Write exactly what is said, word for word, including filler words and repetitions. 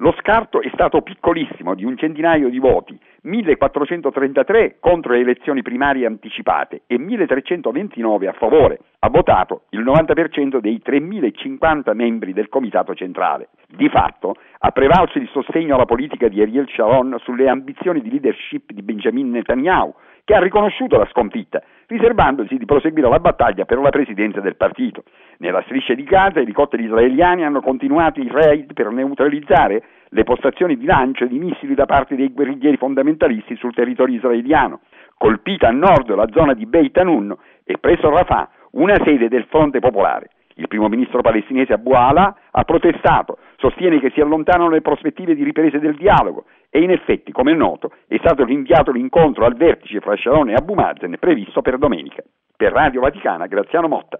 Lo scarto è stato piccolissimo, di un centinaio di voti, millequattrocentotrentatré contro le elezioni primarie anticipate e milletrecentoventinove a favore. Ha votato il novanta per cento dei tremilacinquanta membri del Comitato Centrale. Di fatto ha prevalso il sostegno alla politica di Ariel Sharon sulle ambizioni di leadership di Benjamin Netanyahu, che ha riconosciuto la sconfitta, riservandosi di proseguire la battaglia per la presidenza del partito. Nella striscia di Gaza i elicotteri israeliani hanno continuato i raid per neutralizzare le postazioni di lancio di missili da parte dei guerriglieri fondamentalisti sul territorio israeliano. Colpita a nord la zona di Beit Hanun e presso Rafah una sede del Fronte Popolare. Il primo ministro palestinese Abu Ala ha protestato, sostiene che si allontanano le prospettive di riprese del dialogo e in effetti, come è noto, è stato rinviato l'incontro al vertice fra Sharon e Abu Mazen previsto per domenica. Per Radio Vaticana, Graziano Motta.